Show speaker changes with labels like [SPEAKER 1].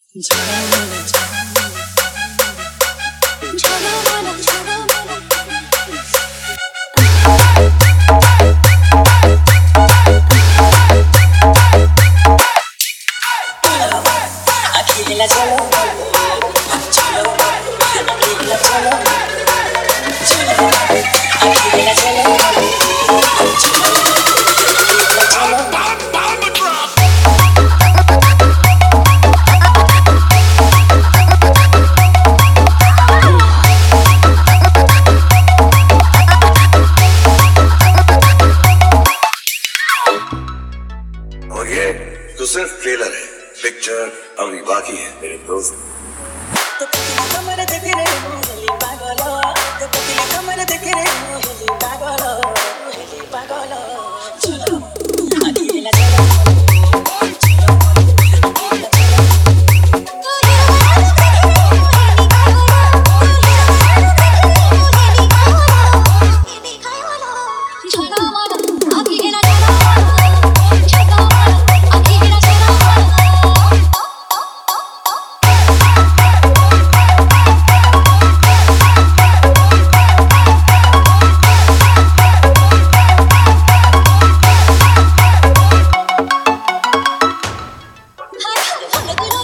[SPEAKER 1] और ये तो सिर्फ ट्रेलर है, पिक्चर अभी बाकी है मेरे दोस्त। तो पतली कमर देख रे मोहली पागलो, तो पतली कमर देख रे मोहली पागलो, मोहली पागलो। चलो अकेला चलो,
[SPEAKER 2] Look